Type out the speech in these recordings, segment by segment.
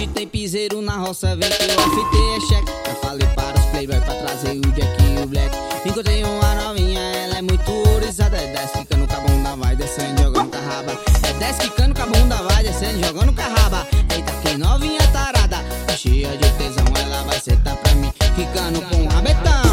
Hoje tem piseiro na roça, vem que o FT é cheque. Já falei para os playboy pra trazer o Jack e o Black. Encontrei uma novinha, ela é muito orizada. É 10 quicando com a bunda, vai descendo, jogando com a raba. É 10 quicando com a bunda, vai descendo, jogando com a raba. Eita, que novinha tarada, cheia de tesão, ela vai sentar pra mim, quicando com o rabetão.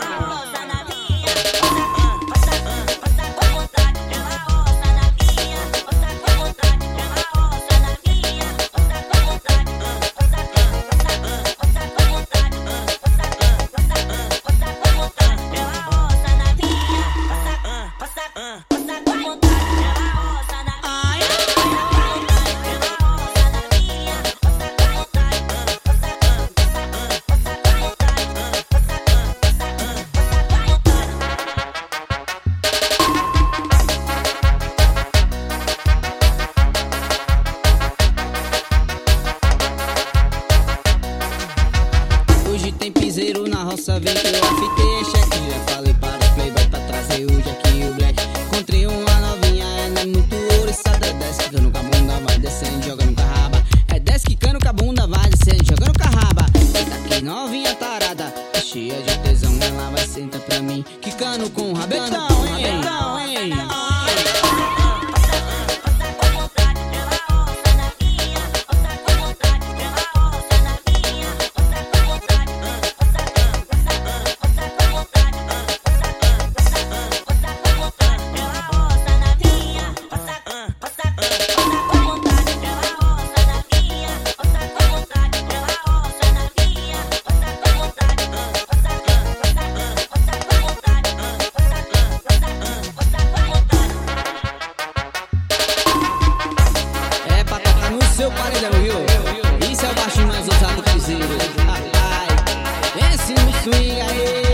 Hoje tem piseiro na roça, vem que o FT é cheque. Já falei para os playboy pra trazer o Jack e o Black. Encontrei uma novinha, ela é muito ouriçada. É 10 quicando com a bunda, vai descendo, jogando com a raba. É 10 quicando com a bunda, vai descendo, jogando com a raba. Eita, que novinha tarada, cheia de tesão, ela vai sentar pra mim, quicando com o rabetão, hein? Seu paredão, viu? Isso é o baixinho mais usado do piseiro. Ai, esse no swing aí.